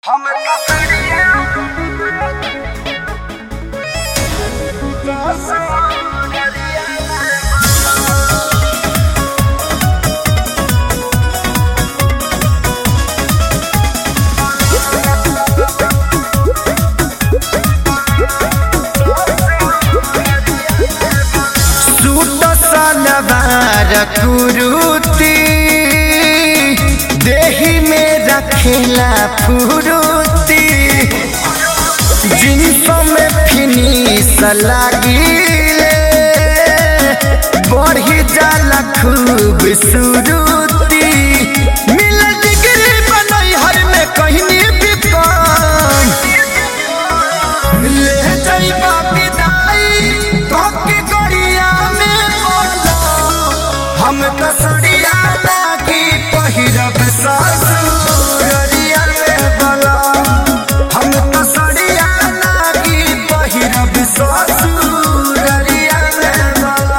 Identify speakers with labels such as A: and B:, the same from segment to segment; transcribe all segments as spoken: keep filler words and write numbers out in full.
A: हम कसरिया
B: कुरुती देही में रखेला फुरुती जिनसों में फिनिश लागिले बढ़ी जाला खूब सुरुती मिल डिग्री बनई हर में कहीं भी कम ले जाइबा विदाई कोकी गड़िया में बोलो हम कसरिया लागी पहिरब ससुरिया में बोलो हम कसरिया लागी पहिरब ससुरिया में बोलो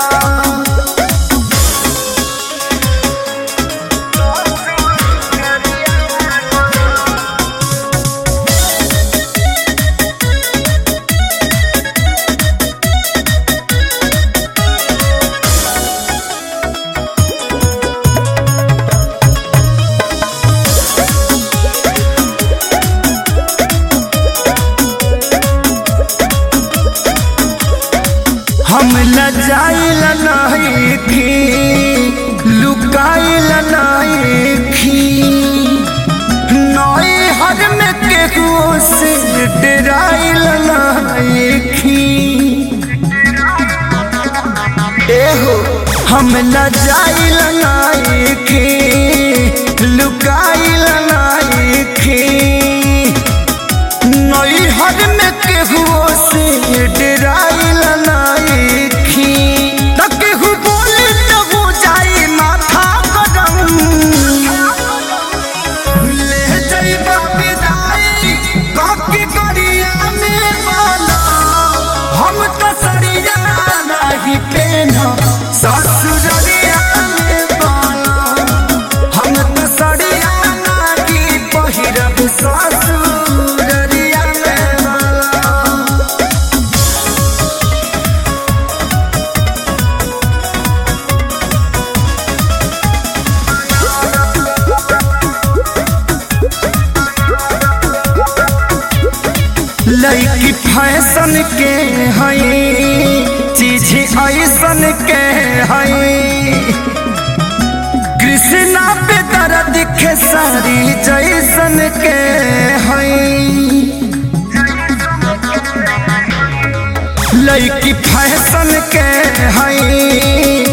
B: हम लजाइल नहीं थी लुकाइल नहीं थी नई हर में केहू से डराइल नहीं थी एहो हम लजाइल नहीं थी लुकाइल नहीं थी नई हर में केहू से डराइल नहीं थी न केहू बोले तो हो जाए माथा गरम ले जाइबा विदाई कोकी गड़िया में बोलो हम कसरिया नहीं पेनो ससुरिया में बोलो हम कसरिया नहीं पहिरब ससुरिया में बोलो लड़की फैशन के हई चीज ऐसन के हई कृष्णा पे दर्द के सारी जैसन के हई लड़की फैशन के हई